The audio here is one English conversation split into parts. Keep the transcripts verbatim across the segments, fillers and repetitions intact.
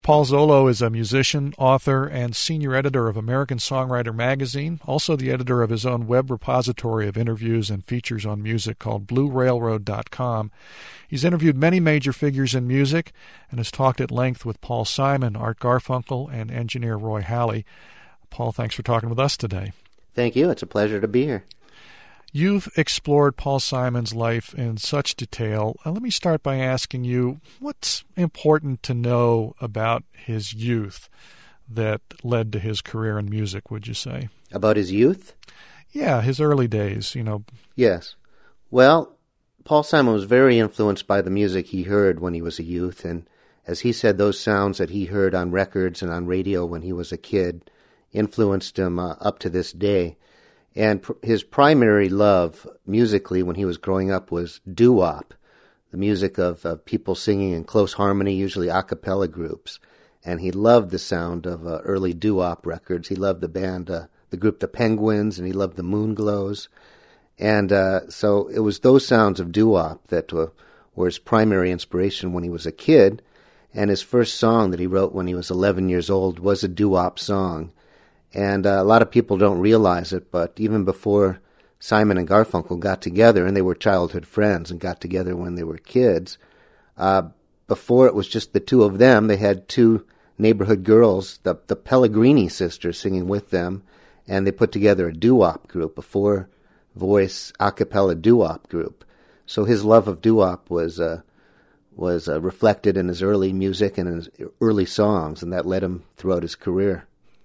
Paul Zollo is a musician, author, and senior editor of American Songwriter magazine, also the editor of his own web repository of interviews and features on music called blue railroad dot com. He's interviewed many major figures in music and has talked at length with Paul Simon, Art Garfunkel, and engineer Roy Halley. Paul, thanks for talking with us today. Thank you. It's a pleasure to be here. You've explored Paul Simon's life in such detail. Uh, let me start by asking you, what's important to know about his youth that led to his career in music, would you say? About his youth? Yeah, his early days, you know. Yes. Well, Paul Simon was very influenced by the music he heard when he was a youth, and as he said, those sounds that he heard on records and on radio when he was a kid influenced him uh, up to this day. And pr- his primary love musically when he was growing up was doo-wop, the music of, of people singing in close harmony, usually a cappella groups. And he loved the sound of uh, early doo-wop records. He loved the band, uh, the group The Penguins, and he loved the Moonglows. And uh, so it was those sounds of doo-wop that uh, were his primary inspiration when he was a kid. And his first song that he wrote when he was eleven years old was a doo-wop song. And uh, a lot of people don't realize it, but even before Simon and Garfunkel got together, and they were childhood friends and got together when they were kids, uh, before it was just the two of them, they had two neighborhood girls, the, the Pellegrini sisters, singing with them, and they put together a doo-wop group, a four-voice a cappella doo-wop group. So his love of doo-wop was uh, was uh, reflected in his early music and in his early songs, and that led him throughout his career.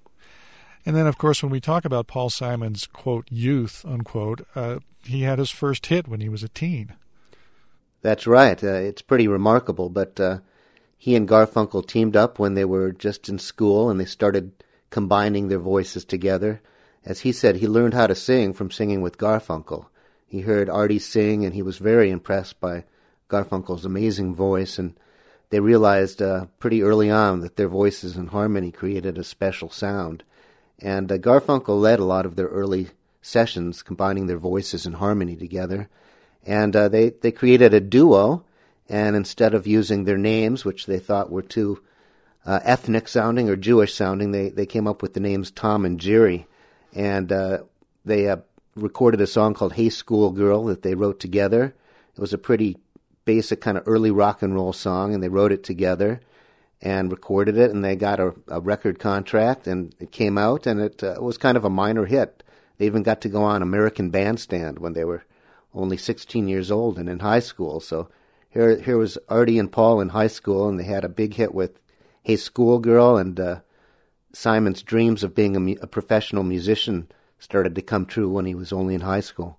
And then, of course, when we talk about Paul Simon's, quote, youth, unquote, uh, he had his first hit when he was a teen. That's right. Uh, it's pretty remarkable, but uh, he and Garfunkel teamed up when they were just in school, and they started combining their voices together. As he said, he learned how to sing from singing with Garfunkel. He heard Artie sing, and he was very impressed by Garfunkel's amazing voice, and they realized uh, pretty early on that their voices in harmony created a special sound. And uh, Garfunkel led a lot of their early sessions, combining their voices in harmony together. And uh, they, they created a duo, and instead of using their names, which they thought were too uh, ethnic-sounding or Jewish-sounding, they, they came up with the names Tom and Jerry. And uh, they uh, recorded a song called Hey Schoolgirl that they wrote together. It was a pretty basic kind of early rock and roll song, and they wrote it together and recorded it, and they got a, a record contract, and it came out, and it uh, was kind of a minor hit. They even got to go on American Bandstand when they were only sixteen years old and in high school. So here here was Artie and Paul in high school, and they had a big hit with Hey Schoolgirl, and uh, Simon's dreams of being a, mu- a professional musician started to come true when he was only in high school.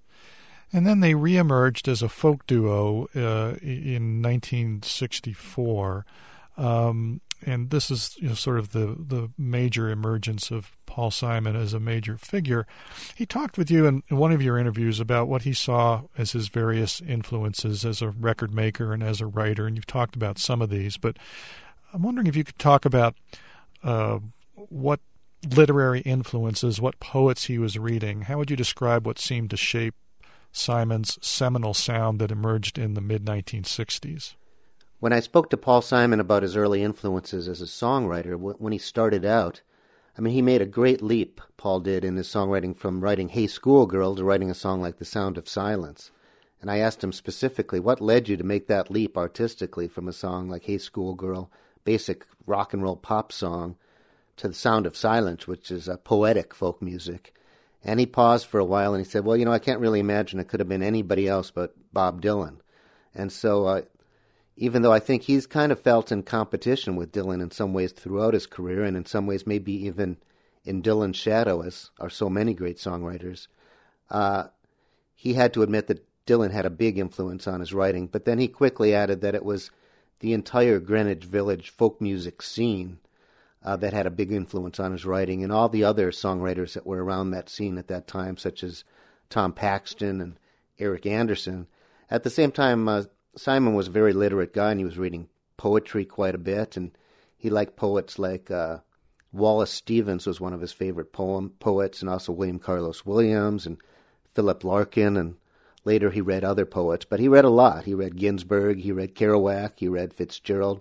And then they reemerged as a folk duo uh, in nineteen sixty-four. Um, and this is you know, sort of the, the major emergence of Paul Simon as a major figure. He talked with you in, in one of your interviews about what he saw as his various influences as a record maker and as a writer, and you've talked about some of these, but I'm wondering if you could talk about uh, what literary influences, what poets he was reading. How would you describe what seemed to shape Simon's seminal sound that emerged in the mid nineteen sixties? When I spoke to Paul Simon about his early influences as a songwriter, when he started out, I mean, he made a great leap, Paul did, in his songwriting from writing Hey Schoolgirl to writing a song like The Sound of Silence. And I asked him specifically, what led you to make that leap artistically from a song like Hey Schoolgirl, basic rock and roll pop song, to The Sound of Silence, which is a poetic folk music? And he paused for a while and he said, well, you know, I can't really imagine it could have been anybody else but Bob Dylan. And so uh, even though I think he's kind of felt in competition with Dylan in some ways throughout his career, and in some ways maybe even in Dylan's shadow, as are so many great songwriters, uh, he had to admit that Dylan had a big influence on his writing. But then he quickly added that it was the entire Greenwich Village folk music scene uh, that had a big influence on his writing, and all the other songwriters that were around that scene at that time, such as Tom Paxton and Eric Anderson. At the same time, uh, Simon was a very literate guy, and he was reading poetry quite a bit, and he liked poets like uh, Wallace Stevens was one of his favorite poem poets, and also William Carlos Williams and Philip Larkin, and later he read other poets, but he read a lot. He read Ginsberg, he read Kerouac, he read Fitzgerald.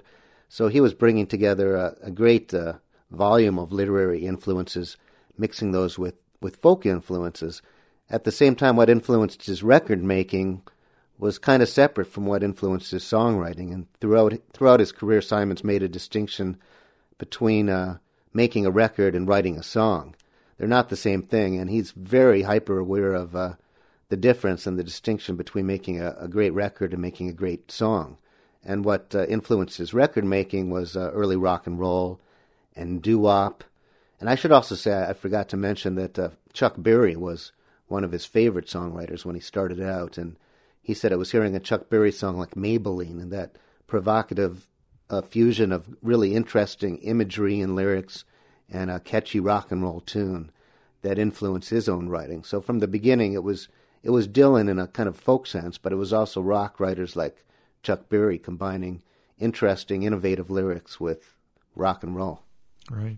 So he was bringing together a, a great uh, volume of literary influences, mixing those with, with folk influences. At the same time, what influenced his record making was kind of separate from what influenced his songwriting. And throughout throughout his career, Simon's made a distinction between uh, making a record and writing a song. They're not the same thing, and he's very hyper aware of uh, the difference and the distinction between making a, a great record and making a great song. And what uh, influenced his record making was uh, early rock and roll and doo-wop. And I should also say, I forgot to mention that uh, Chuck Berry was one of his favorite songwriters when he started out, and he said it was hearing a Chuck Berry song like Maybelline and that provocative uh, fusion of really interesting imagery and lyrics and a catchy rock and roll tune that influenced his own writing. So from the beginning, it was it was Dylan in a kind of folk sense, but it was also rock writers like Chuck Berry combining interesting, innovative lyrics with rock and roll. Right.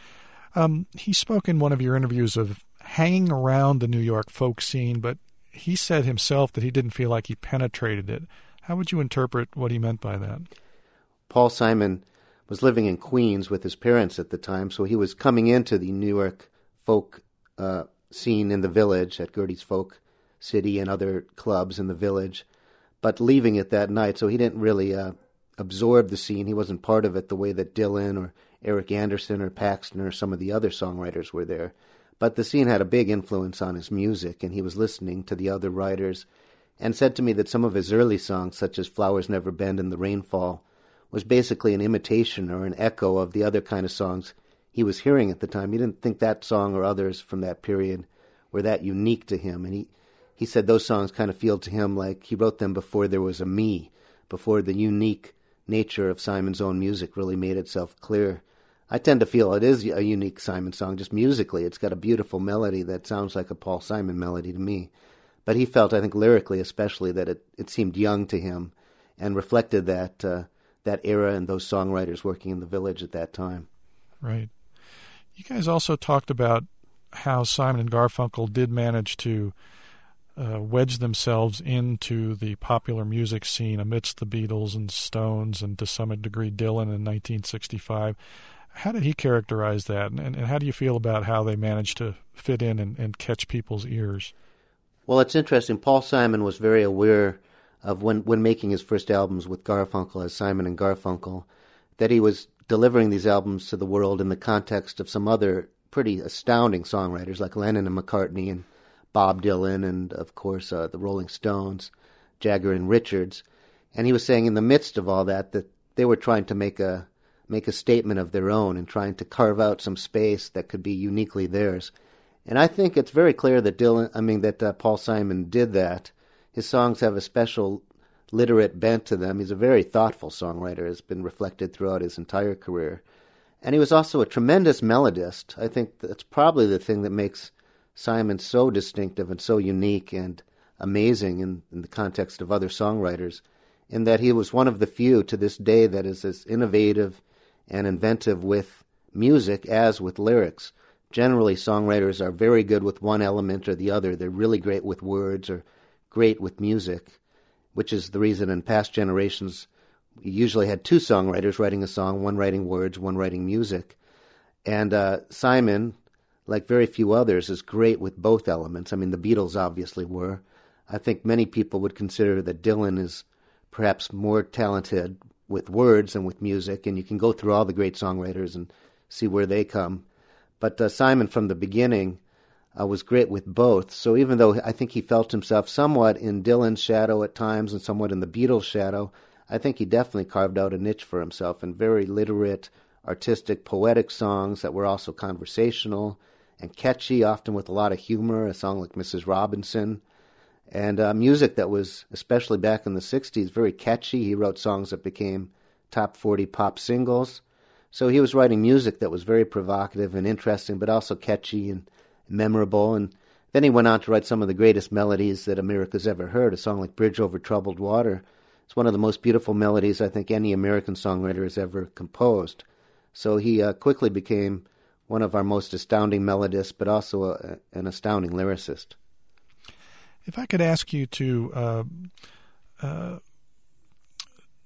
Um, he spoke in one of your interviews of hanging around the New York folk scene, but he said himself that he didn't feel like he penetrated it. How would you interpret what he meant by that? Paul Simon was living in Queens with his parents at the time, so he was coming into the New York folk uh, scene in the Village at Gertie's Folk City and other clubs in the Village, but leaving it that night, so he didn't really uh, absorb the scene. He wasn't part of it the way that Dylan or Eric Anderson or Paxton or some of the other songwriters were there. But the scene had a big influence on his music, and he was listening to the other writers and said to me that some of his early songs, such as Flowers Never Bend and The Rainfall, was basically an imitation or an echo of the other kind of songs he was hearing at the time. He didn't think that song or others from that period were that unique to him. And he, he said those songs kind of feel to him like he wrote them before there was a me, before the unique nature of Simon's own music really made itself clear. I tend to feel it is a unique Simon song, just musically. It's got a beautiful melody that sounds like a Paul Simon melody to me. But he felt, I think lyrically especially, that it, it seemed young to him and reflected that uh, that era and those songwriters working in the Village at that time. Right. You guys also talked about how Simon and Garfunkel did manage to uh, wedge themselves into the popular music scene amidst the Beatles and Stones and to some degree Dylan in nineteen sixty-five. How did he characterize that, and, and how do you feel about how they managed to fit in and, and catch people's ears? Well, it's interesting. Paul Simon was very aware of when, when making his first albums with Garfunkel as Simon and Garfunkel, that he was delivering these albums to the world in the context of some other pretty astounding songwriters like Lennon and McCartney and Bob Dylan and, of course, uh, the Rolling Stones, Jagger and Richards. And he was saying in the midst of all that that they were trying to make a make a statement of their own and trying to carve out some space that could be uniquely theirs. And I think it's very clear that Dylan, I mean that uh, Paul Simon did that. His songs have a special literate bent to them. He's a very thoughtful songwriter, has been reflected throughout his entire career. And he was also a tremendous melodist. I think that's probably the thing that makes Simon so distinctive and so unique and amazing in, in the context of other songwriters, in that he was one of the few to this day that is as innovative and inventive with music as with lyrics. Generally, songwriters are very good with one element or the other. They're really great with words or great with music, which is the reason in past generations you usually had two songwriters writing a song, one writing words, one writing music. And uh, Simon, like very few others, is great with both elements. I mean, the Beatles obviously were. I think many people would consider that Dylan is perhaps more talented with words and with music, and you can go through all the great songwriters and see where they come. But uh, Simon, from the beginning, uh, was great with both. So even though I think he felt himself somewhat in Dylan's shadow at times and somewhat in the Beatles' shadow, I think he definitely carved out a niche for himself in very literate, artistic, poetic songs that were also conversational and catchy, often with a lot of humor, a song like Missus Robinson, and uh, music that was, especially back in the sixties, very catchy. He wrote songs that became top forty pop singles. So he was writing music that was very provocative and interesting, but also catchy and memorable. And then he went on to write some of the greatest melodies that America's ever heard. A song like Bridge Over Troubled Water. It's one of the most beautiful melodies I think any American songwriter has ever composed. So he uh, quickly became one of our most astounding melodists, but also a, an astounding lyricist. If I could ask you to uh, uh,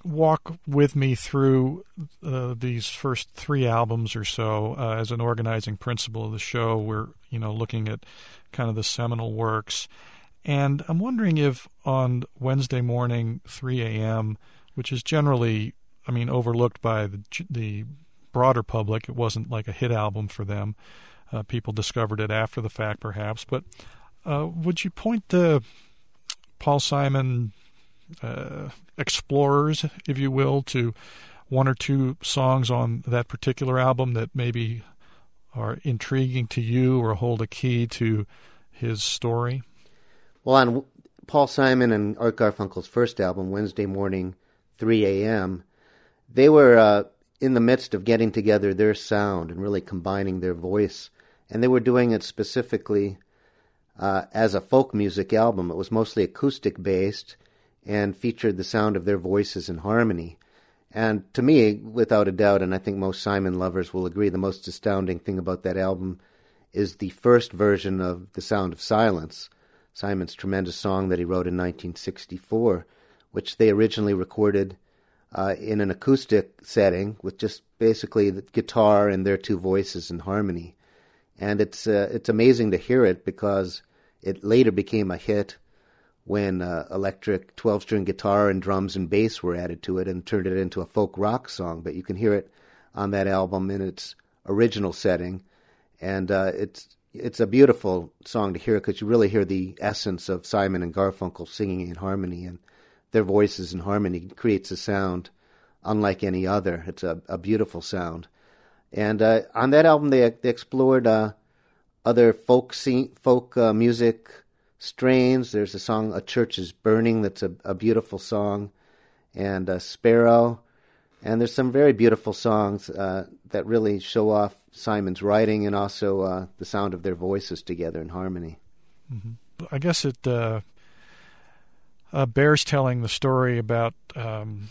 walk with me through uh, these first three albums or so uh, as an organizing principle of the show. We're, you know, looking at kind of the seminal works. And I'm wondering if on Wednesday morning, three a.m., which is generally, I mean, overlooked by the, the broader public, it wasn't like a hit album for them. Uh, people discovered it after the fact, perhaps. But uh, would you point to Paul Simon uh, explorers, if you will, to one or two songs on that particular album that maybe are intriguing to you or hold a key to his story? Well, on Paul Simon and Art Garfunkel's first album, Wednesday Morning, three a.m., they were uh, in the midst of getting together their sound and really combining their voice. And they were doing it specifically uh, as a folk music album. It was mostly acoustic-based and featured the sound of their voices in harmony. And to me, without a doubt, and I think most Simon lovers will agree, the most astounding thing about that album is the first version of The Sound of Silence, Simon's tremendous song that he wrote in nineteen sixty-four, which they originally recorded uh, in an acoustic setting with just basically the guitar and their two voices in harmony. And it's uh, it's amazing to hear it because it later became a hit when uh, electric twelve-string guitar and drums and bass were added to it and turned it into a folk rock song. But you can hear it on that album in its original setting. And uh, it's it's a beautiful song to hear because you really hear the essence of Simon and Garfunkel singing in harmony, and their voices in harmony creates a sound unlike any other. It's a, a beautiful sound. And uh, on that album, they, they explored uh, other folk scene, folk uh, music strains. There's a song, A Church is Burning, that's a, a beautiful song, and uh, Sparrow. And there's some very beautiful songs uh, that really show off Simon's writing and also uh, the sound of their voices together in harmony. Mm-hmm. I guess it uh, uh, bears telling the story about um,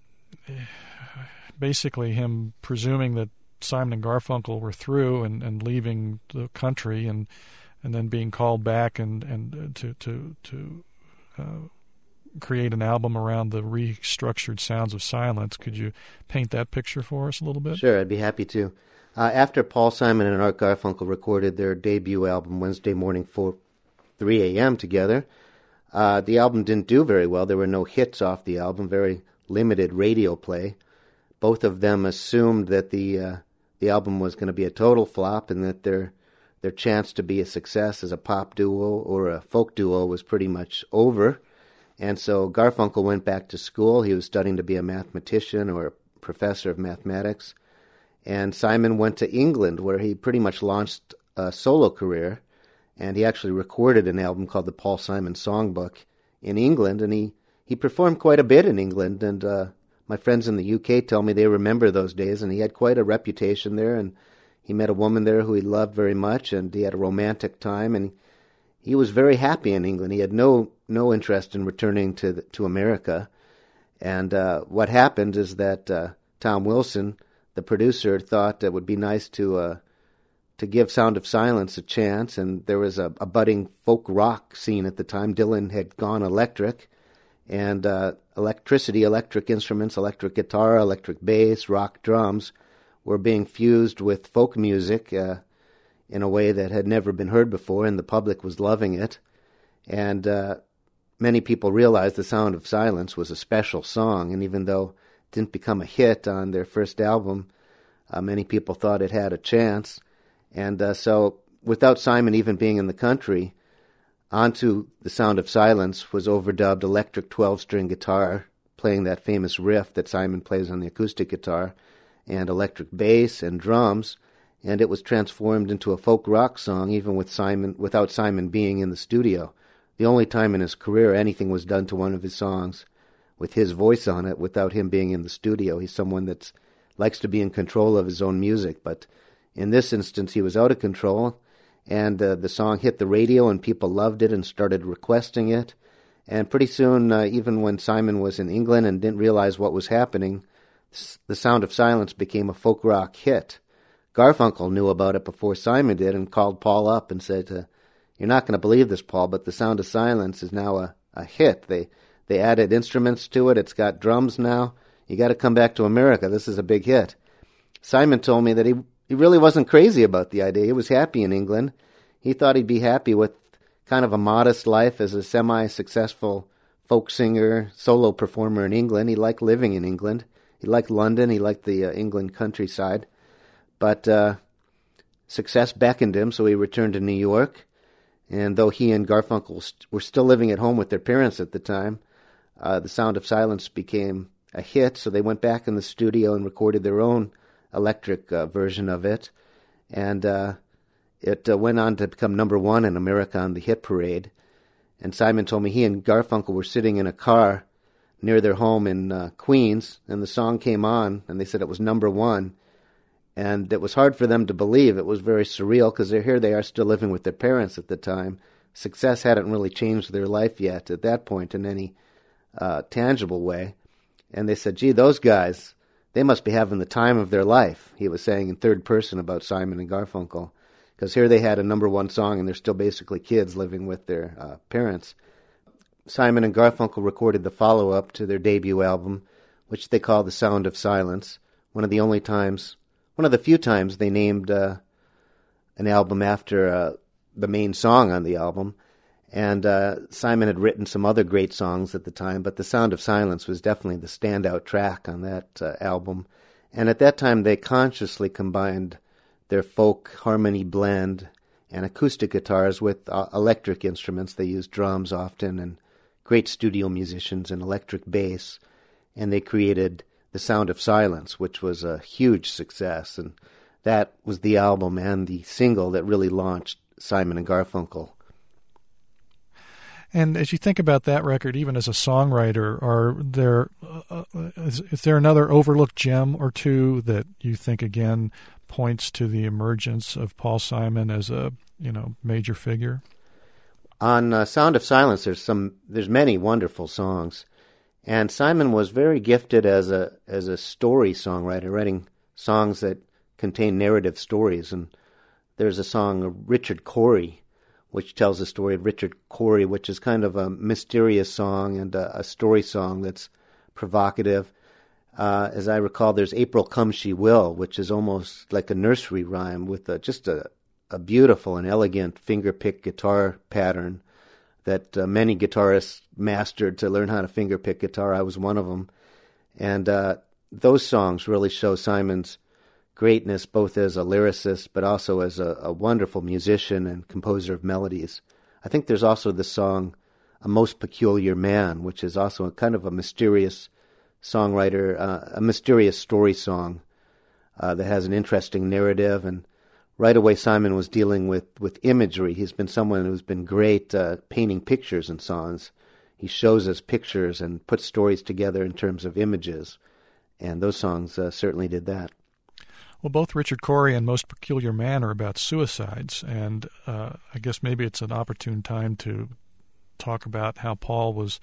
basically him presuming that Simon and Garfunkel were through and, and leaving the country and and then being called back and, and to to, to uh, create an album around the restructured Sounds of Silence. Could you paint that picture for us a little bit? Sure, I'd be happy to. Uh, after Paul Simon and Art Garfunkel recorded their debut album Wednesday Morning, three a.m. together, uh, the album didn't do very well. There were no hits off the album, very limited radio play. Both of them assumed that the uh, the album was going to be a total flop and that their their chance to be a success as a pop duo or a folk duo was pretty much over. And so Garfunkel went back to school. He was studying to be a mathematician or a professor of mathematics. And Simon went to England, where he pretty much launched a solo career. And he actually recorded an album called the Paul Simon Songbook in England. And he, he performed quite a bit in England. And uh, my friends in the U K tell me they remember those days. And he had quite a reputation there. And he met a woman there who he loved very much. And he had a romantic time. And he was very happy in England. He had no no interest in returning to the, to America. And uh, what happened is that uh, Tom Wilson, the producer, thought it would be nice to uh, to give Sound of Silence a chance. And there was a, a budding folk rock scene at the time. Dylan had gone electric, and uh, electricity, electric instruments, electric guitar, electric bass, rock drums were being fused with folk music uh, in a way that had never been heard before, and the public was loving it. And uh, many people realized The Sound of Silence was a special song, and even though it didn't become a hit on their first album, uh, many people thought it had a chance. And uh, so, without Simon even being in the country, onto The Sound of Silence was overdubbed electric twelve-string guitar, playing that famous riff that Simon plays on the acoustic guitar, and electric bass and drums, and it was transformed into a folk rock song even with Simon, without Simon being in the studio. The only time in his career anything was done to one of his songs with his voice on it without him being in the studio. He's someone that likes to be in control of his own music, but in this instance he was out of control, and uh, the song hit the radio and people loved it and started requesting it. And pretty soon, uh, even when Simon was in England and didn't realize what was happening, The Sound of Silence became a folk rock hit. Garfunkel knew about it before Simon did and called Paul up and said, uh, "You're not going to believe this, Paul, but The Sound of Silence is now a, a hit. They they added instruments to it. It's got drums now, You got to come back to America. This is a big hit. Simon told me that he, he really wasn't crazy about the idea. He was happy in England. He thought he'd be happy with kind of a modest life as a semi-successful folk singer, solo performer in England. He liked living in England. He liked London. He liked the uh, England countryside. But uh, success beckoned him, so he returned to New York. And though he and Garfunkel st- were still living at home with their parents at the time, uh, The Sound of Silence became a hit, so they went back in the studio and recorded their own electric uh, version of it. And uh, it uh, went on to become number one in America on the hit parade. And Simon told me he and Garfunkel were sitting in a car near their home in uh, Queens, and the song came on, and they said it was number one. And it was hard for them to believe. It was very surreal because they're here they are still living with their parents at the time. Success hadn't really changed their life yet at that point in any uh, tangible way. And they said, gee, those guys, they must be having the time of their life, he was saying in third person about Simon and Garfunkel. Because here they had a number one song and they're still basically kids living with their uh, parents. Simon and Garfunkel recorded the follow-up to their debut album, which they called The Sound of Silence, one of the only times... One of the few times they named uh, an album after uh, the main song on the album. And uh, Simon had written some other great songs at the time, but The Sound of Silence was definitely the standout track on that uh, album. And at that time they consciously combined their folk harmony blend and acoustic guitars with uh, electric instruments. They used drums often and great studio musicians and electric bass. And they created The Sound of Silence, which was a huge success, and that was the album and the single that really launched Simon and Garfunkel. And as you think about that record, even as a songwriter, are there uh, is, is there another overlooked gem or two that you think again points to the emergence of Paul Simon as a you know major figure? On uh, Sound of Silence, there's some there's many wonderful songs. And Simon was very gifted as a as a story songwriter, writing songs that contain narrative stories. And there's a song of Richard Cory, which tells the story of Richard Cory, which is kind of a mysterious song and a, a story song that's provocative. Uh, as I recall, there's April Come She Will, which is almost like a nursery rhyme with a, just a, a beautiful and elegant finger-pick guitar pattern that uh, many guitarists mastered to learn how to finger-pick guitar. I was one of them. And uh, those songs really show Simon's greatness both as a lyricist but also as a, a wonderful musician and composer of melodies. I think there's also the song A Most Peculiar Man, which is also a kind of a mysterious songwriter, uh, a mysterious story song uh, that has an interesting narrative. And right away, Simon was dealing with, with imagery. He's been someone who's been great uh, painting pictures in songs. He shows us pictures and puts stories together in terms of images. And those songs uh, certainly did that. Well, both Richard Cory and Most Peculiar Man are about suicides. And uh, I guess maybe it's an opportune time to talk about how Paul was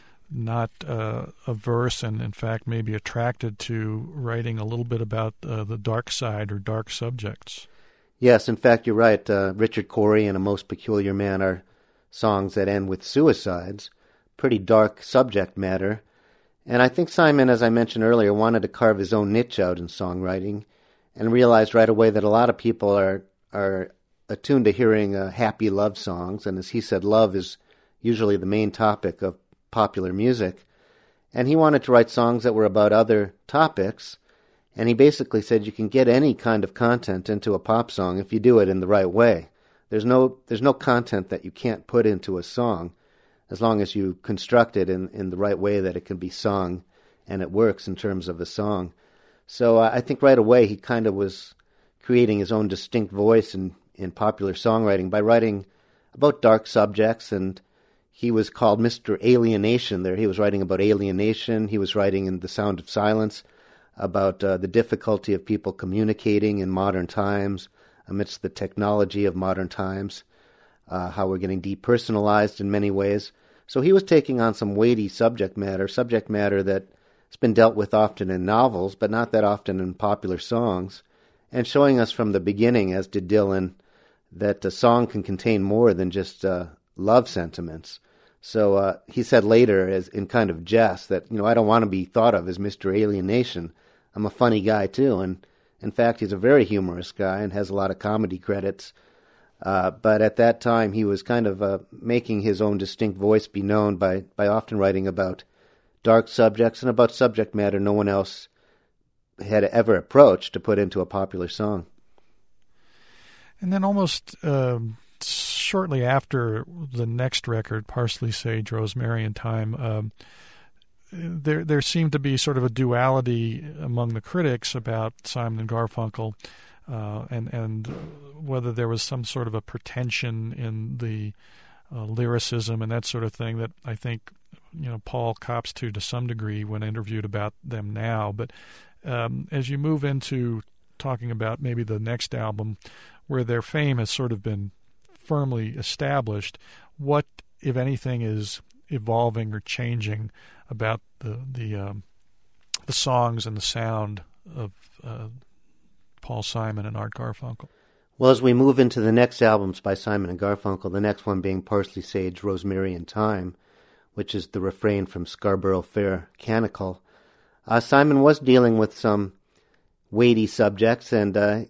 not uh, averse and, in fact, maybe attracted to writing a little bit about uh, the dark side or dark subjects. Yes, in fact, you're right. Uh, Richard Cory and A Most Peculiar Man are songs that end with suicides, pretty dark subject matter. And I think Simon, as I mentioned earlier, wanted to carve his own niche out in songwriting and realized right away that a lot of people are are attuned to hearing uh, happy love songs. And as he said, love is usually the main topic of popular music. And he wanted to write songs that were about other topics. And he basically said you can get any kind of content into a pop song if you do it in the right way. There's no there's no content that you can't put into a song as long as you construct it in, in the right way that it can be sung and it works in terms of the song. So uh, I think right away he kind of was creating his own distinct voice in, in popular songwriting by writing about dark subjects, and he was called Mister Alienation there. He was writing about alienation. He was writing in The Sound of Silence about uh, the difficulty of people communicating in modern times amidst the technology of modern times, uh, how we're getting depersonalized in many ways. So he was taking on some weighty subject matter, subject matter that's been dealt with often in novels, but not that often in popular songs, and showing us from the beginning, as did Dylan, that a song can contain more than just uh, love sentiments. So uh, he said later, as in kind of jest, that, you know, I don't want to be thought of as Mister Alienation. I'm a funny guy, too. And in fact, he's a very humorous guy and has a lot of comedy credits. Uh, but at that time, he was kind of uh, making his own distinct voice be known by, by often writing about dark subjects and about subject matter no one else had ever approached to put into a popular song. And then almost um, shortly after the next record, Parsley, Sage, Rosemary, and Thyme, um, there there seemed to be sort of a duality among the critics about Simon and Garfunkel, uh, and and whether there was some sort of a pretension in the uh, lyricism and that sort of thing that I think, you know, Paul cops to to some degree when interviewed about them now. But um, as you move into talking about maybe the next album, where their fame has sort of been firmly established, what, if anything, is evolving or changing about the the um, the songs and the sound of uh, Paul Simon and Art Garfunkel? Well, as we move into the next albums by Simon and Garfunkel, the next one being Parsley, Sage, Rosemary, and Thyme, which is the refrain from Scarborough Fair Canticle, uh, Simon was dealing with some weighty subjects, and uh,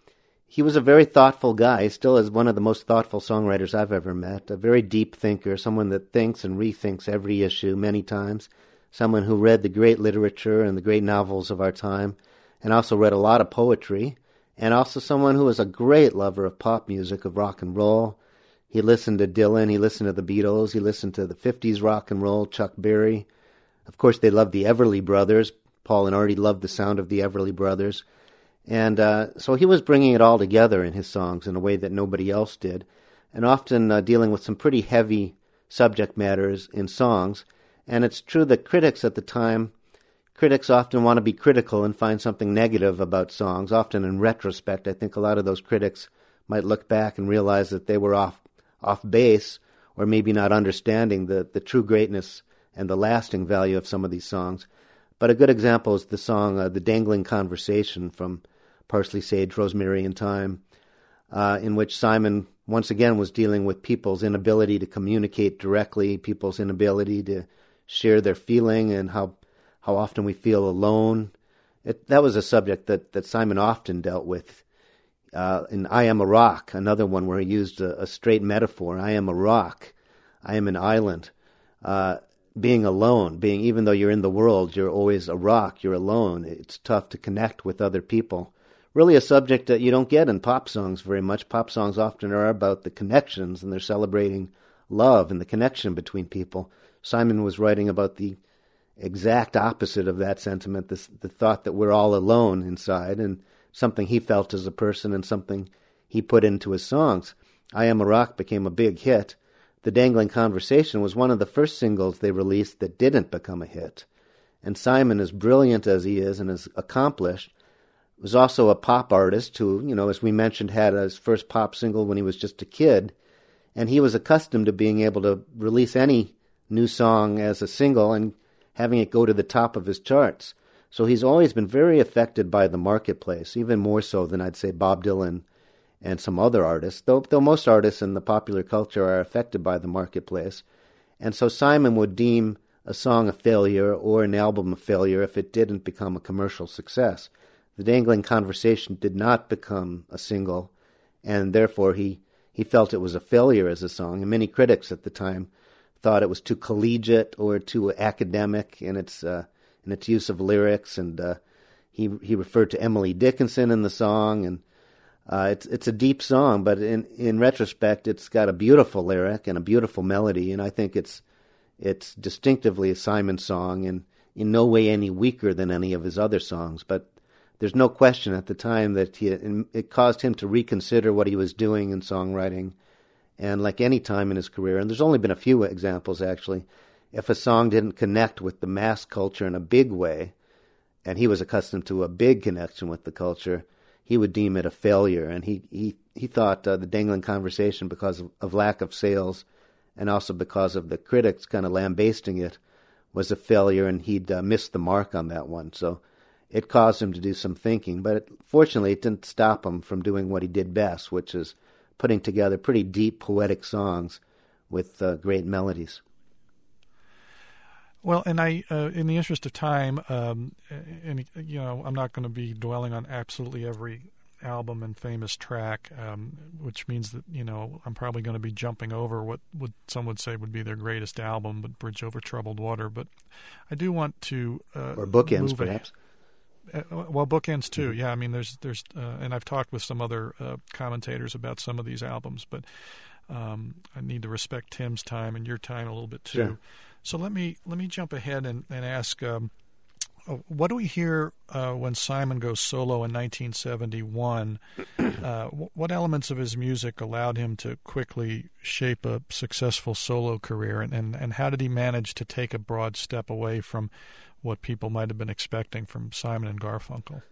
he was a very thoughtful guy. He still is one of the most thoughtful songwriters I've ever met, a very deep thinker, someone that thinks and rethinks every issue many times, someone who read the great literature and the great novels of our time, and also read a lot of poetry, and also someone who was a great lover of pop music, of rock and roll. He listened to Dylan, he listened to the Beatles, he listened to the fifties rock and roll, Chuck Berry. Of course, they loved the Everly Brothers. Paul and Artie loved the sound of the Everly Brothers. And uh, so he was bringing it all together in his songs in a way that nobody else did, and often uh, dealing with some pretty heavy subject matters in songs. And it's true that critics at the time, critics often want to be critical and find something negative about songs. Often in retrospect, I think a lot of those critics might look back and realize that they were off off base, or maybe not understanding the, the true greatness and the lasting value of some of these songs. But a good example is the song uh, The Dangling Conversation from Parsley, Sage, Rosemary, and Thyme, uh, in which Simon once again was dealing with people's inability to communicate directly, people's inability to share their feeling, and how how often we feel alone. It, that was a subject that, that Simon often dealt with. Uh, in I Am a Rock, another one where he used a, a straight metaphor. I am a rock. I am an island. Uh, being alone, being even though you're in the world, you're always a rock, you're alone. It's tough to connect with other people. Really a subject that you don't get in pop songs very much. Pop songs often are about the connections, and they're celebrating love and the connection between people. Simon was writing about the exact opposite of that sentiment, this, the thought that we're all alone inside, and something he felt as a person and something he put into his songs. I Am a Rock became a big hit. The Dangling Conversation was one of the first singles they released that didn't become a hit. And Simon, as brilliant as he is and as accomplished, was also a pop artist who, you know, as we mentioned, had his first pop single when he was just a kid. And he was accustomed to being able to release any new song as a single and having it go to the top of his charts. So he's always been very affected by the marketplace, even more so than I'd say Bob Dylan and some other artists, though, though most artists in the popular culture are affected by the marketplace. And so Simon would deem a song a failure or an album a failure if it didn't become a commercial success. The Dangling Conversation did not become a single, and therefore he, he felt it was a failure as a song. And many critics at the time thought it was too collegiate or too academic in its uh, in its use of lyrics, and uh, he he referred to Emily Dickinson in the song, and uh, it's it's a deep song, but in in retrospect, it's got a beautiful lyric and a beautiful melody, and I think it's it's distinctively a Simon song, and in no way any weaker than any of his other songs. But there's no question at the time that he, it caused him to reconsider what he was doing in songwriting, and like any time in his career, and there's only been a few examples actually. If a song didn't connect with the mass culture in a big way, and he was accustomed to a big connection with the culture, he would deem it a failure. And he he, he thought uh, the Dangling Conversation, because of, of lack of sales and also because of the critics kind of lambasting it, was a failure, and he'd uh, missed the mark on that one. So it caused him to do some thinking. But it, fortunately, it didn't stop him from doing what he did best, which is putting together pretty deep, poetic songs with uh, great melodies. Well, and I, uh, in the interest of time, um, and you know, I'm not going to be dwelling on absolutely every album and famous track, um, which means that you know I'm probably going to be jumping over what would some would say would be their greatest album, but Bridge Over Troubled Water. But I do want to uh, or bookends, move perhaps. A, uh, well, bookends too. Mm-hmm. Yeah, I mean, there's there's, uh, and I've talked with some other uh, commentators about some of these albums, but um, I need to respect Tim's time and your time a little bit too. Sure. So let me let me jump ahead and, and ask, um, what do we hear uh, when Simon goes solo in nineteen seventy-one? Uh, what elements of his music allowed him to quickly shape a successful solo career, and, and, and how did he manage to take a broad step away from what people might have been expecting from Simon and Garfunkel?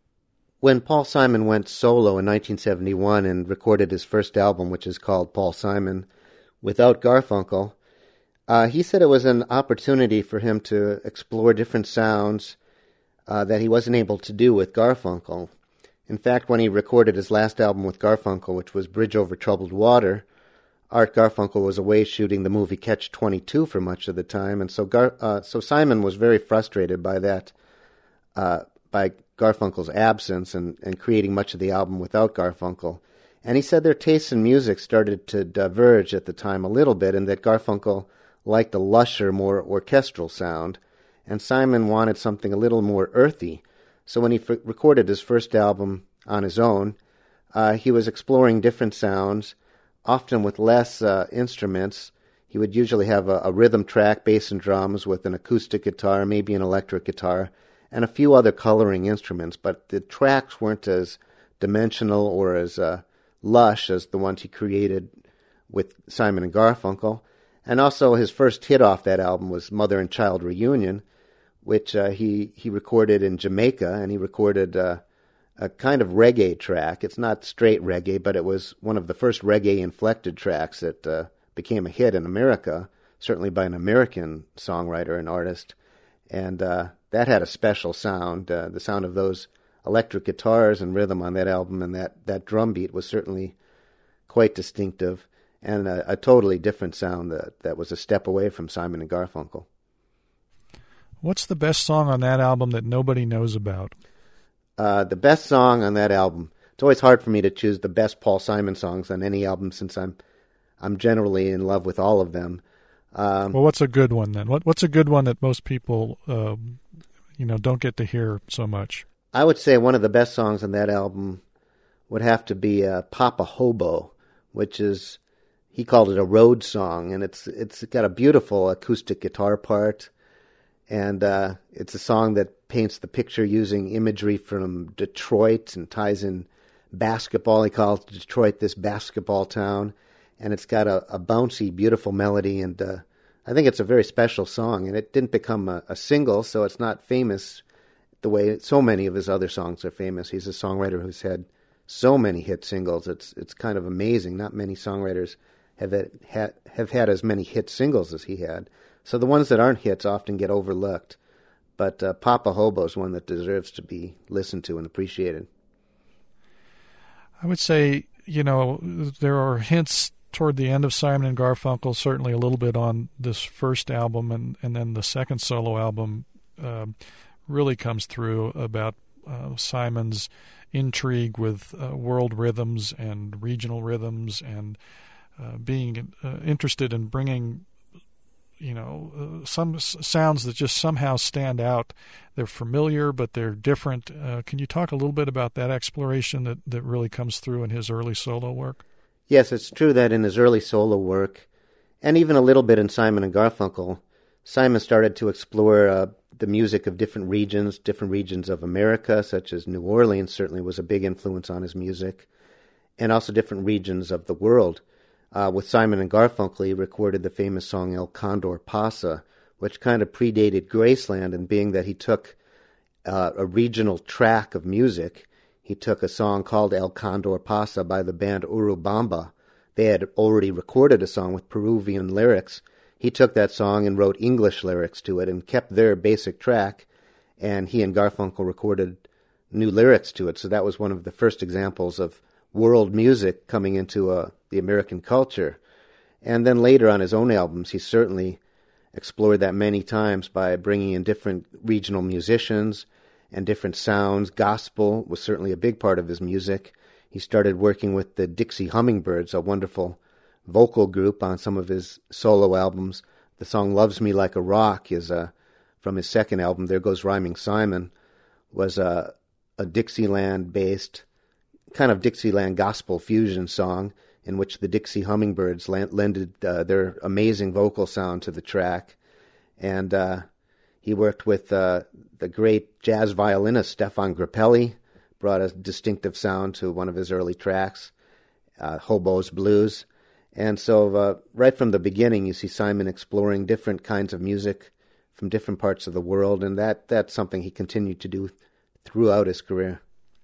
When Paul Simon went solo in nineteen seventy-one and recorded his first album, which is called Paul Simon, without Garfunkel, Uh, he said it was an opportunity for him to explore different sounds uh, that he wasn't able to do with Garfunkel. In fact, when he recorded his last album with Garfunkel, which was Bridge Over Troubled Water, Art Garfunkel was away shooting the movie Catch twenty-two for much of the time, and so Gar- uh, so Simon was very frustrated by that, uh, by Garfunkel's absence and, and creating much of the album without Garfunkel. And he said their tastes in music started to diverge at the time a little bit, and that Garfunkel liked a lusher, more orchestral sound, and Simon wanted something a little more earthy. So when he f- recorded his first album on his own, uh, he was exploring different sounds, often with less uh, instruments. He would usually have a, a rhythm track, bass and drums, with an acoustic guitar, maybe an electric guitar, and a few other coloring instruments, but the tracks weren't as dimensional or as uh, lush as the ones he created with Simon and Garfunkel. And also his first hit off that album was Mother and Child Reunion, which uh, he, he recorded in Jamaica, and he recorded uh, a kind of reggae track. It's not straight reggae, but it was one of the first reggae-inflected tracks that uh, became a hit in America, certainly by an American songwriter and artist. And uh, that had a special sound. Uh, the sound of those electric guitars and rhythm on that album, and that, that drum beat was certainly quite distinctive, and a, a totally different sound that, that was a step away from Simon and Garfunkel. What's the best song on that album that nobody knows about? Uh, the best song on that album, it's always hard for me to choose the best Paul Simon songs on any album since I'm I'm generally in love with all of them. Um, well, what's a good one then? What What's a good one that most people um, you know, don't get to hear so much? I would say one of the best songs on that album would have to be uh, Papa Hobo, which is, he called it a road song, and it's it's got a beautiful acoustic guitar part, and uh, it's a song that paints the picture using imagery from Detroit and ties in basketball. He calls Detroit this basketball town, and it's got a, a bouncy, beautiful melody, and uh, I think it's a very special song, and it didn't become a, a single, so it's not famous the way so many of his other songs are famous. He's a songwriter who's had so many hit singles. It's it's kind of amazing. Not many songwriters have had, have had as many hit singles as he had. So the ones that aren't hits often get overlooked. But uh, Papa Hobo is one that deserves to be listened to and appreciated. I would say, you know, there are hints toward the end of Simon and Garfunkel, certainly a little bit on this first album, and, and then the second solo album uh, really comes through about uh, Simon's intrigue with uh, world rhythms and regional rhythms, and uh, being uh, interested in bringing, you know, uh, some s- sounds that just somehow stand out. They're familiar, but they're different. Uh, can you talk a little bit about that exploration that, that really comes through in his early solo work? Yes, it's true that in his early solo work, and even a little bit in Simon and Garfunkel, Simon started to explore uh, the music of different regions, different regions of America, such as New Orleans certainly was a big influence on his music, and also different regions of the world. Uh, with Simon and Garfunkel, he recorded the famous song El Condor Pasa, which kind of predated Graceland, and being that he took uh, a regional track of music, he took a song called El Condor Pasa by the band Urubamba. They had already recorded a song with Peruvian lyrics. He took that song and wrote English lyrics to it and kept their basic track, and he and Garfunkel recorded new lyrics to it. So that was one of the first examples of world music coming into uh, the American culture. And then later on his own albums, he certainly explored that many times by bringing in different regional musicians and different sounds. Gospel was certainly a big part of his music. He started working with the Dixie Hummingbirds, a wonderful vocal group, on some of his solo albums. The song Loves Me Like a Rock is uh, from his second album, There Goes Rhyming Simon, was a, a Dixieland-based, kind of Dixieland gospel fusion song in which the Dixie Hummingbirds lended uh, their amazing vocal sound to the track. And uh, he worked with uh, the great jazz violinist Stefan Grappelli, brought a distinctive sound to one of his early tracks, uh, Hobo's Blues. And so uh, right from the beginning, you see Simon exploring different kinds of music from different parts of the world, and that that's something he continued to do throughout his career.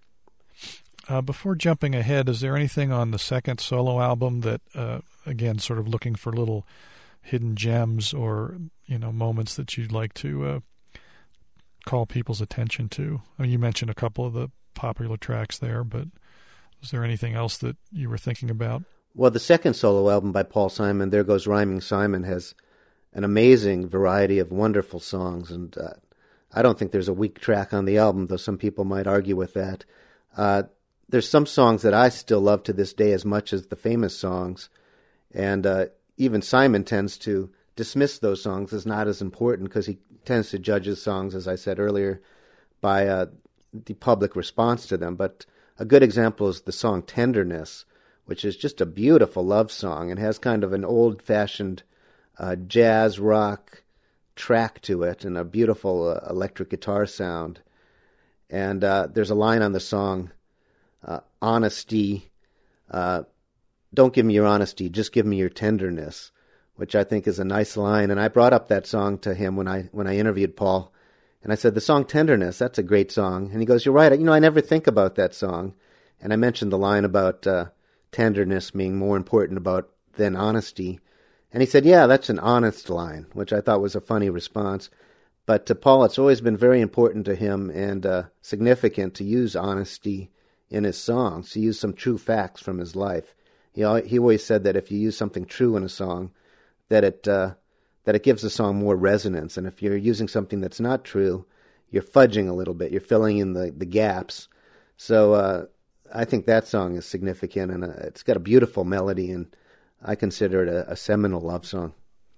Uh, before jumping ahead, is there anything on the second solo album that, uh, again, sort of looking for little hidden gems or, you know, moments that you'd like to uh, call people's attention to? I mean, you mentioned a couple of the popular tracks there, but was there anything else that you were thinking about? Well, the second solo album by Paul Simon, There Goes Rhyming Simon, has an amazing variety of wonderful songs, and uh, I don't think there's a weak track on the album, though some people might argue with that. Uh, there's some songs that I still love to this day as much as the famous songs, and uh, even Simon tends to dismiss those songs as not as important because he tends to judge his songs, as I said earlier, by uh, the public response to them. But a good example is the song Tenderness, which is just a beautiful love song and has kind of an old-fashioned uh, jazz rock track to it and a beautiful uh, electric guitar sound. And uh, there's a line on the song, uh, honesty, uh, don't give me your honesty, just give me your tenderness, which I think is a nice line. And I brought up that song to him when I when I interviewed Paul, and I said, the song Tenderness, that's a great song. And he goes, you're right, you know, I never think about that song. And I mentioned the line about uh, tenderness being more important about than honesty. And he said, yeah, that's an honest line, which I thought was a funny response. But to Paul, it's always been very important to him and uh, significant to use honesty in his songs, to use some true facts from his life. He he always said that if you use something true in a song, that it uh, that it gives the song more resonance. And if you're using something that's not true, you're fudging a little bit. You're filling in the, the gaps. So uh, I think that song is significant, and uh, it's got a beautiful melody, and I consider it a, a seminal love song.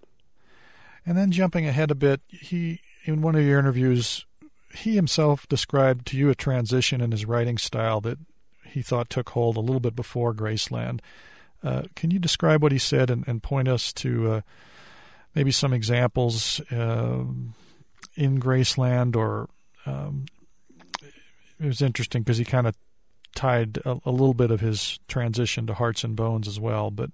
And then jumping ahead a bit, he in one of your interviews, he himself described to you a transition in his writing style that he thought took hold a little bit before Graceland. Uh, can you describe what he said and, and point us to uh, maybe some examples uh, in Graceland? Or um, it was interesting because he kind of tied a, a little bit of his transition to Hearts and Bones as well. But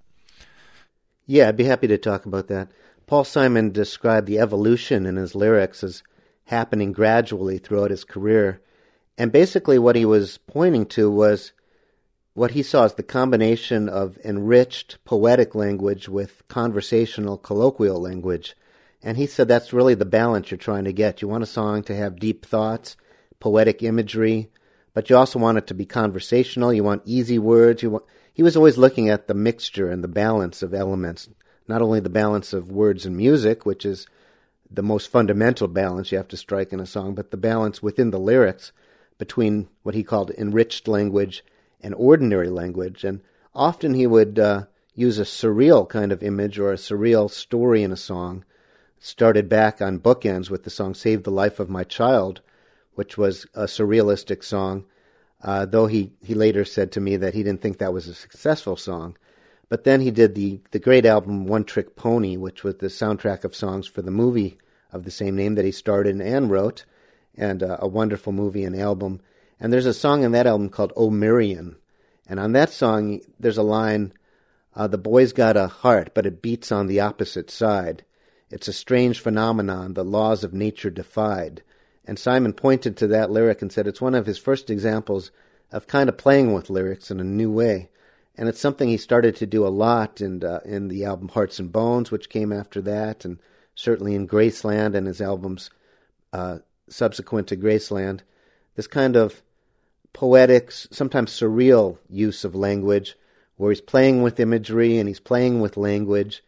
yeah, I'd be happy to talk about that. Paul Simon described the evolution in his lyrics as happening gradually throughout his career. And basically what he was pointing to was what he saw as the combination of enriched poetic language with conversational colloquial language. And he said that's really the balance you're trying to get. You want a song to have deep thoughts, poetic imagery, but you also want it to be conversational. You want easy words. You want... He was always looking at the mixture and the balance of elements, not only the balance of words and music, which is the most fundamental balance you have to strike in a song, but the balance within the lyrics between what he called enriched language and ordinary language. And often he would uh, use a surreal kind of image or a surreal story in a song. Started back on Bookends with the song Save the Life of My Child, which was a surrealistic song, uh, though he, he later said to me that he didn't think that was a successful song. But then he did the, the great album One Trick Pony, which was the soundtrack of songs for the movie of the same name that he starred in and wrote, and uh, a wonderful movie and album. And there's a song in that album called O Miriam. And on that song, there's a line, uh, the boy's got a heart, but it beats on the opposite side. It's a strange phenomenon, the laws of nature defied. And Simon pointed to that lyric and said it's one of his first examples of kind of playing with lyrics in a new way. And it's something he started to do a lot in, uh, in the album Hearts and Bones, which came after that, and certainly in Graceland and his albums uh, subsequent to Graceland. This kind of poetic, sometimes surreal use of language, where he's playing with imagery and he's playing with language,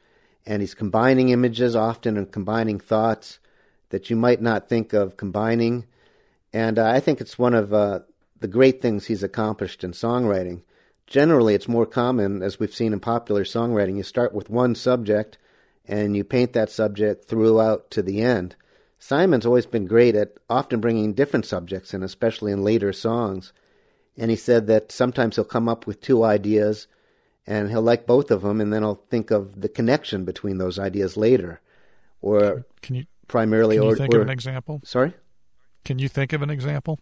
and he's combining images often and combining thoughts that you might not think of combining. And uh, I think it's one of uh, the great things he's accomplished in songwriting. Generally, it's more common, as we've seen in popular songwriting, you start with one subject and you paint that subject throughout to the end. Simon's always been great at often bringing different subjects in, especially in later songs. And he said that sometimes he'll come up with two ideas and he'll like both of them, and then he'll think of the connection between those ideas later. Or can you primarily, can you or, think or, of an example? Sorry? Can you think of an example?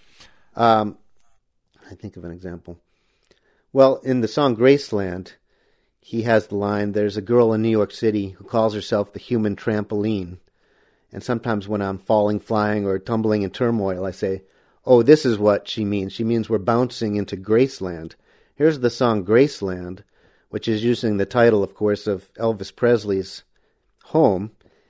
Um, I think of an example. Well, in the song Graceland, he has the line, "There's a girl in New York City who calls herself the human trampoline. And sometimes when I'm falling, flying, or tumbling in turmoil, I say, oh, this is what she means. She means we're bouncing into Graceland." Here's the song Graceland, which is using the title, of course, of Elvis Presley's Home.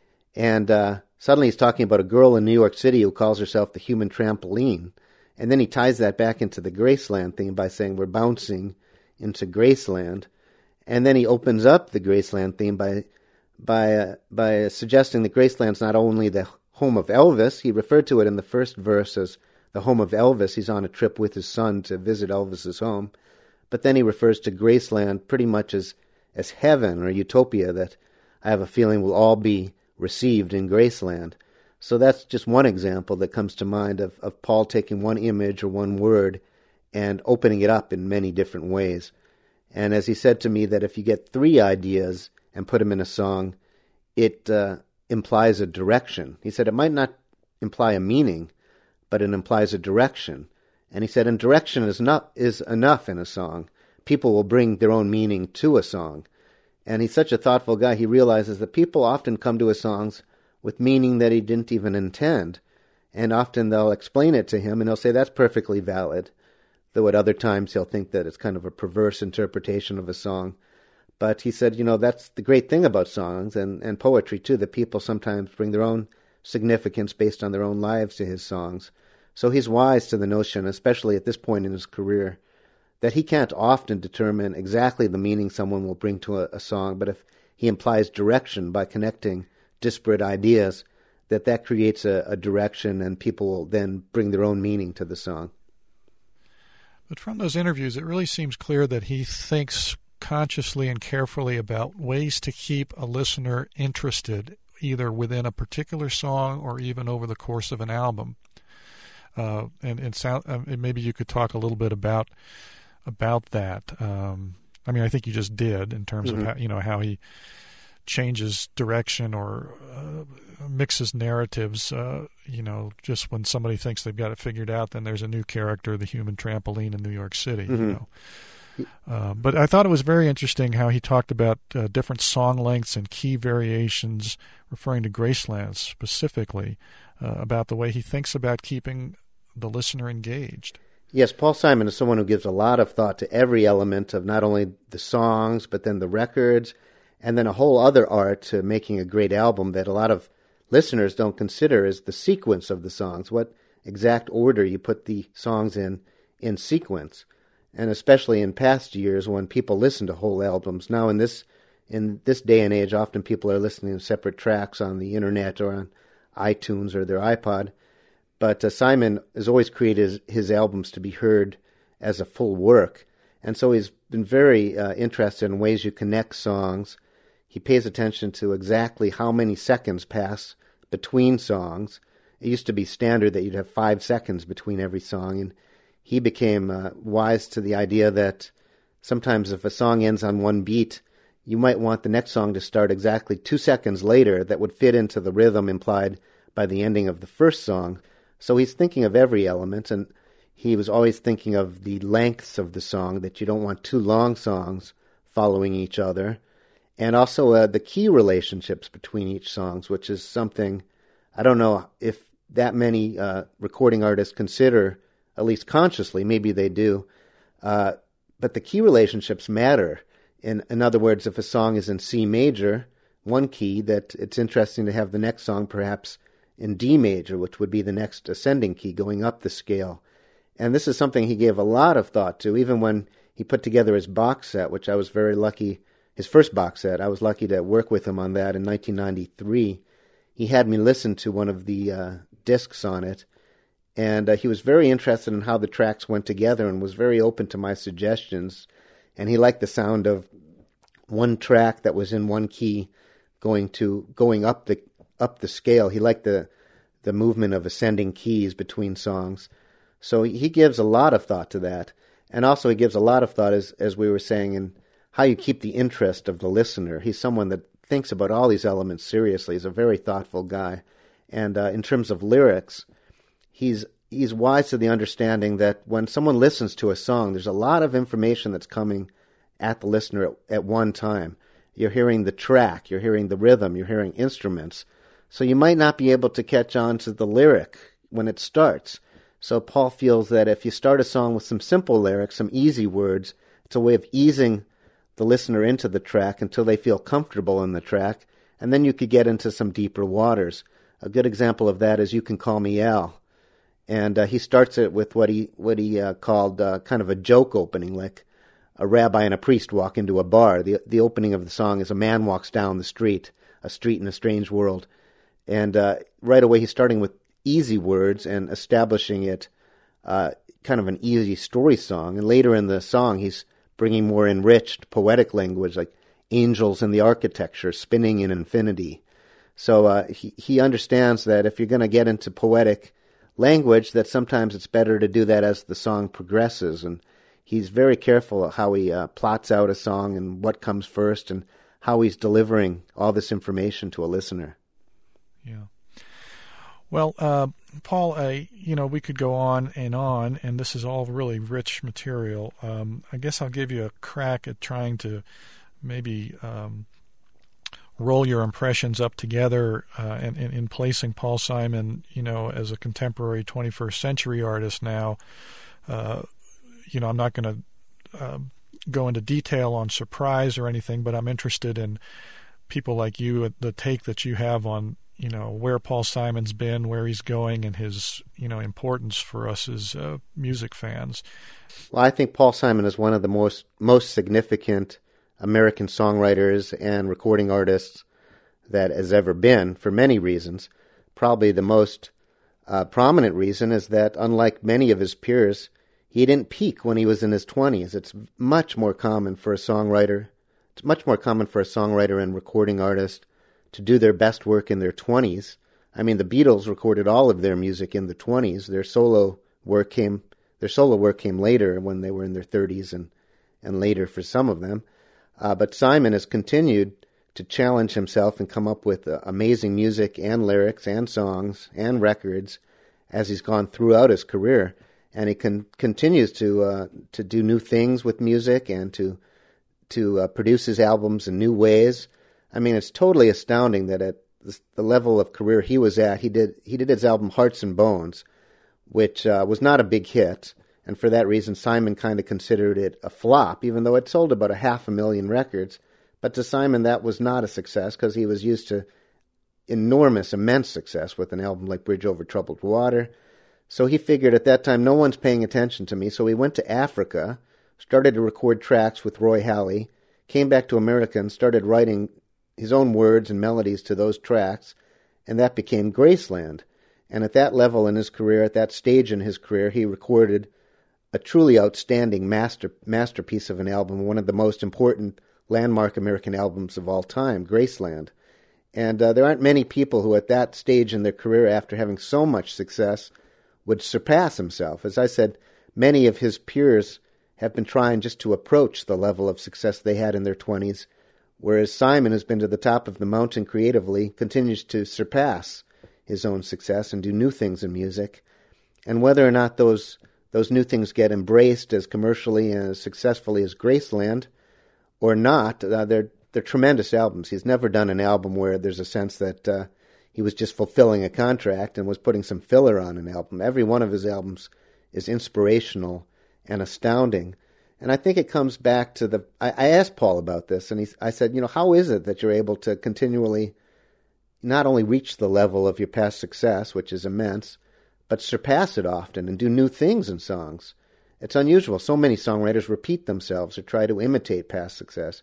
And uh, suddenly he's talking about a girl in New York City who calls herself the human trampoline. And then he ties that back into the Graceland theme by saying we're bouncing into Graceland. And then he opens up the Graceland theme by by uh, by suggesting that Graceland's not only the home of Elvis. He referred to it in the first verse as the home of Elvis. He's on a trip with his son to visit Elvis's home. But then he refers to Graceland pretty much as, as heaven or utopia, that I have a feeling will all be received in Graceland. So that's just one example that comes to mind of, of Paul taking one image or one word and opening it up in many different ways. And as he said to me, that if you get three ideas and put them in a song, it uh, implies a direction. He said it might not imply a meaning, but it implies a direction. And he said, and direction is not is enough in a song. People will bring their own meaning to a song. And he's such a thoughtful guy, he realizes that people often come to his songs with meaning that he didn't even intend. And often they'll explain it to him, and he'll say, that's perfectly valid. Though at other times he'll think that it's kind of a perverse interpretation of a song. But he said, you know, that's the great thing about songs and, and poetry, too, that people sometimes bring their own significance based on their own lives to his songs. So he's wise to the notion, especially at this point in his career, that he can't often determine exactly the meaning someone will bring to a, a song, but if he implies direction by connecting disparate ideas, that that creates a, a direction and people will then bring their own meaning to the song. But from those interviews, it really seems clear that he thinks consciously and carefully about ways to keep a listener interested, either within a particular song or even over the course of an album. Uh, and and, sound, uh, and maybe you could talk a little bit about about that. Um, I mean, I think you just did in terms mm-hmm. of how, you know, how he changes direction or uh, mixes narratives. Uh, you know, just when somebody thinks they've got it figured out, then there's a new character, the human trampoline in New York City. Mm-hmm. You know. Uh, but I thought it was very interesting how he talked about uh, different song lengths and key variations, referring to Graceland specifically, uh, about the way he thinks about keeping the listener engaged. Yes, Paul Simon is someone who gives a lot of thought to every element of not only the songs, but then the records, and then a whole other art to making a great album that a lot of listeners don't consider is the sequence of the songs, what exact order you put the songs in in sequence. And especially in past years when people listen to whole albums. Now in this in this day and age, often people are listening to separate tracks on the internet or on iTunes or their iPod. But uh, Simon has always created his, his albums to be heard as a full work. And so he's been very uh, interested in ways you connect songs. He pays attention to exactly how many seconds pass between songs. It used to be standard that you'd have five seconds between every song, and he became uh, wise to the idea that sometimes if a song ends on one beat, you might want the next song to start exactly two seconds later that would fit into the rhythm implied by the ending of the first song. So he's thinking of every element, and he was always thinking of the lengths of the song, that you don't want two long songs following each other, and also uh, the key relationships between each songs, which is something I don't know if that many uh, recording artists consider, at least consciously. Maybe they do. Uh, but the key relationships matter. In, in other words, if a song is in C major, one key, that it's interesting to have the next song perhaps in D major, which would be the next ascending key going up the scale. And this is something he gave a lot of thought to, even when he put together his box set, which I was very lucky his first box set. I was lucky to work with him on that in nineteen ninety-three. He had me listen to one of the uh, discs on it, and uh, he was very interested in how the tracks went together and was very open to my suggestions. And he liked the sound of one track that was in one key going to going up the up the scale. He liked the the movement of ascending keys between songs. So he gives a lot of thought to that. And also he gives a lot of thought, as as we were saying, in how you keep the interest of the listener. He's someone that thinks about all these elements seriously. He's a very thoughtful guy. And uh, in terms of lyrics, he's he's wise to the understanding that when someone listens to a song, there's a lot of information that's coming at the listener at, at one time. You're hearing the track, you're hearing the rhythm, you're hearing instruments. So you might not be able to catch on to the lyric when it starts. So Paul feels that if you start a song with some simple lyrics, some easy words, it's a way of easing the listener into the track until they feel comfortable in the track, and then you could get into some deeper waters. A good example of that is You Can Call Me Al. And uh, he starts it with what he what he uh, called uh, kind of a joke opening, like a rabbi and a priest walk into a bar. The the opening of the song is a man walks down the street, a street in a strange world. And uh, right away he's starting with easy words and establishing it uh, kind of an easy story song. And later in the song he's bringing more enriched poetic language, like angels in the architecture, spinning in infinity. So uh, he, he understands that if you're going to get into poetic language, that sometimes it's better to do that as the song progresses. And he's very careful how he uh, plots out a song and what comes first and how he's delivering all this information to a listener. Yeah. Well, uh, Paul, uh, you know, we could go on and on, and this is all really rich material. Um, I guess I'll give you a crack at trying to maybe um, roll your impressions up together uh, in, in, in placing Paul Simon, you know, as a contemporary twenty-first century artist now. Uh, you know, I'm not going to uh, go into detail on surprise or anything, but I'm interested in people like you, the take that you have on, you know, where Paul Simon's been, where he's going, and his, you know, importance for us as uh, music fans. Well, I think Paul Simon is one of the most most significant American songwriters and recording artists that has ever been, for many reasons. Probably the most uh, prominent reason is that, unlike many of his peers, he didn't peak when he was in his twenties. It's much more common for a songwriter, it's much more common for a songwriter and recording artist to do their best work in their twenties. I mean, the Beatles recorded all of their music in the twenties. Their solo work came, their solo work came later when they were in their thirties and, and later for some of them. Uh, but Simon has continued to challenge himself and come up with uh, amazing music and lyrics and songs and records as he's gone throughout his career. And he can, continues to uh, to do new things with music and to to uh, produce his albums in new ways. I mean, it's totally astounding that at the level of career he was at, he did he did his album Hearts and Bones, which uh, was not a big hit. And for that reason, Simon kind of considered it a flop, even though it sold about a half a million records. But to Simon, that was not a success because he was used to enormous, immense success with an album like Bridge Over Troubled Water. So he figured at that time, no one's paying attention to me. So he went to Africa, started to record tracks with Roy Halley, came back to America and started writing his own words and melodies to those tracks, and that became Graceland. And at that level in his career, at that stage in his career, he recorded a truly outstanding master masterpiece of an album, one of the most important landmark American albums of all time, Graceland. And uh, there aren't many people who at that stage in their career, after having so much success, would surpass himself. As I said, many of his peers have been trying just to approach the level of success they had in their twenties, whereas Simon has been to the top of the mountain creatively, continues to surpass his own success and do new things in music. And whether or not those those new things get embraced as commercially and as successfully as Graceland or not, uh, they're they're tremendous albums. He's never done an album where there's a sense that uh, he was just fulfilling a contract and was putting some filler on an album. Every one of his albums is inspirational and astounding. And I think it comes back to the... I, I asked Paul about this, and he, I said, you know, how is it that you're able to continually not only reach the level of your past success, which is immense, but surpass it often and do new things in songs? It's unusual. So many songwriters repeat themselves or try to imitate past success.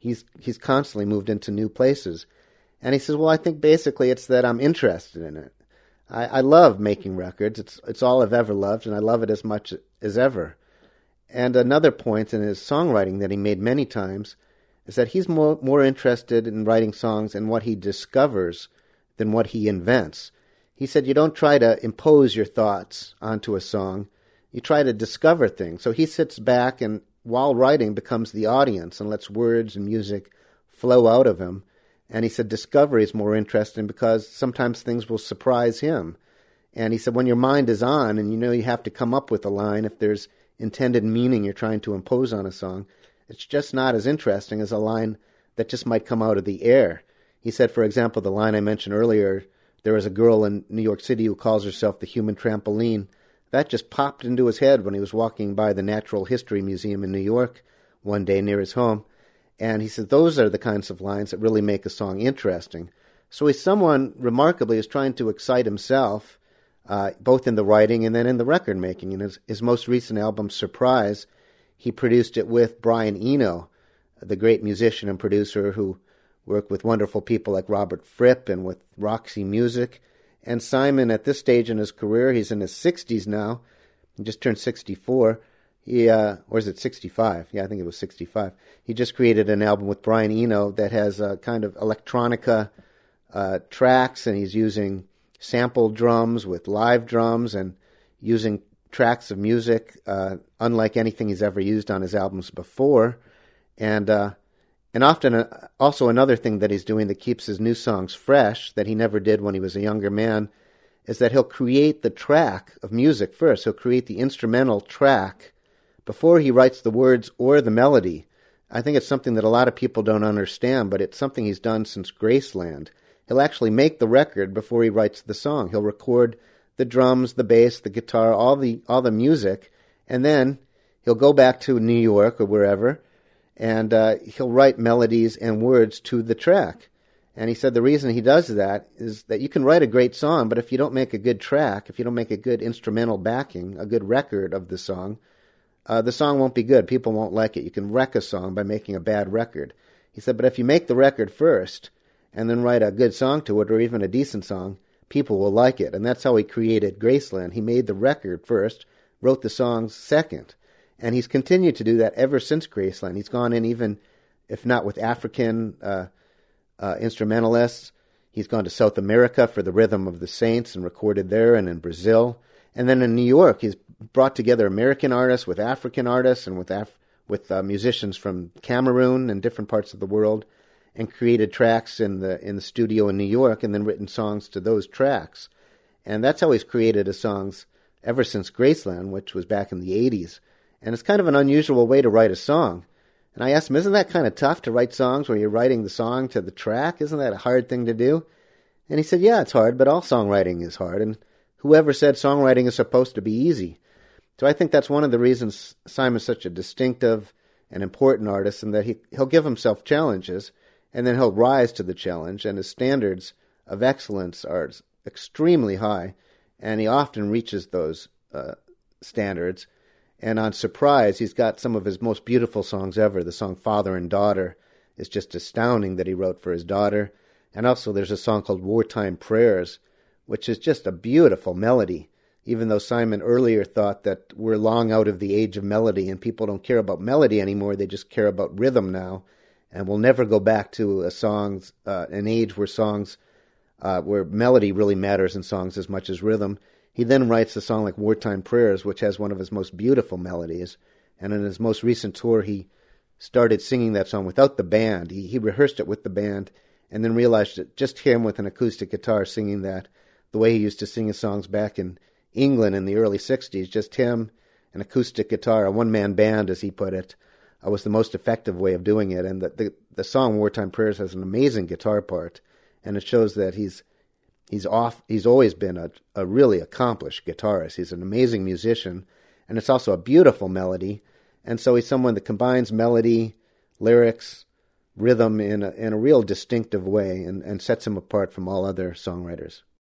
he's he's constantly moved into new places. And he says, well, I think basically it's that I'm interested in it. I, I love making records. It's it's all I've ever loved, and I love it as much as ever. And another point in his songwriting that he made many times is that he's more more interested in writing songs and what he discovers than what he invents. He said you don't try to impose your thoughts onto a song. You try to discover things. So he sits back and, while writing, becomes the audience and lets words and music flow out of him. And he said discovery is more interesting because sometimes things will surprise him. And he said when your mind is on and you know you have to come up with a line, if there's intended meaning you're trying to impose on a song, it's just not as interesting as a line that just might come out of the air. He said, for example, the line I mentioned earlier, there is a girl in New York City who calls herself the Human Trampoline. That just popped into his head when he was walking by the Natural History Museum in New York one day near his home. And he said those are the kinds of lines that really make a song interesting. So he's someone, remarkably, is trying to excite himself, uh, both in the writing and then in the record making. In his, his most recent album, Surprise, he produced it with Brian Eno, the great musician and producer who worked with wonderful people like Robert Fripp and with Roxy Music. And Simon, at this stage in his career, he's in his sixties now. He just turned sixty-four. He, uh, or is it sixty-five? Yeah, I think it was sixty-five. He just created an album with Brian Eno that has a kind of electronica uh, tracks, and he's using sample drums with live drums and using tracks of music uh, unlike anything he's ever used on his albums before. And uh, and often uh, also another thing that he's doing that keeps his new songs fresh that he never did when he was a younger man is that he'll create the track of music first. He'll create the instrumental track before he writes the words or the melody. I think it's something that a lot of people don't understand, but it's something he's done since Graceland. He'll actually make the record before he writes the song. He'll record the drums, the bass, the guitar, all the all the music, and then he'll go back to New York or wherever, and uh, he'll write melodies and words to the track. And he said the reason he does that is that you can write a great song, but if you don't make a good track, if you don't make a good instrumental backing, a good record of the song, uh, the song won't be good. People won't like it. You can wreck a song by making a bad record. He said, but if you make the record first and then write a good song to it or even a decent song, people will like it. And that's how he created Graceland. He made the record first, wrote the songs second. And he's continued to do that ever since Graceland. He's gone in even, if not with African uh, uh, instrumentalists, he's gone to South America for the Rhythm of the Saints and recorded there, and in Brazil. And then in New York, he's brought together American artists with African artists and with Af- with uh, musicians from Cameroon and different parts of the world, and created tracks in the in the studio in New York, and then written songs to those tracks. And that's how he's created his songs ever since Graceland, which was back in the eighties. And it's kind of an unusual way to write a song. And I asked him, isn't that kind of tough to write songs where you're writing the song to the track? Isn't that a hard thing to do? And he said, yeah, it's hard, but all songwriting is hard. And whoever said songwriting is supposed to be easy? So I think that's one of the reasons Simon's such a distinctive and important artist, and that he, he'll give himself challenges, and then he'll rise to the challenge, and his standards of excellence are extremely high, and he often reaches those uh, standards. And on Surprise, he's got some of his most beautiful songs ever. The song Father and Daughter is just astounding that he wrote for his daughter. And also there's a song called Wartime Prayers, which is just a beautiful melody, even though Simon earlier thought that we're long out of the age of melody and people don't care about melody anymore. They just care about rhythm now. And we'll never go back to a songs, uh, an age where songs, uh, where melody really matters in songs as much as rhythm. He then writes a song like Wartime Prayers, which has one of his most beautiful melodies. And in his most recent tour, he started singing that song without the band. He, he rehearsed it with the band and then realized that just him with an acoustic guitar singing that, the way he used to sing his songs back in England in the early sixties, just him, an acoustic guitar, a one-man band, as he put it, uh, was the most effective way of doing it. And the, the, the song Wartime Prayers has an amazing guitar part, and it shows that he's He's off. He's always been a, a really accomplished guitarist. He's an amazing musician, and it's also a beautiful melody. And so he's someone that combines melody, lyrics, rhythm in a, in a real distinctive way, and, and sets him apart from all other songwriters.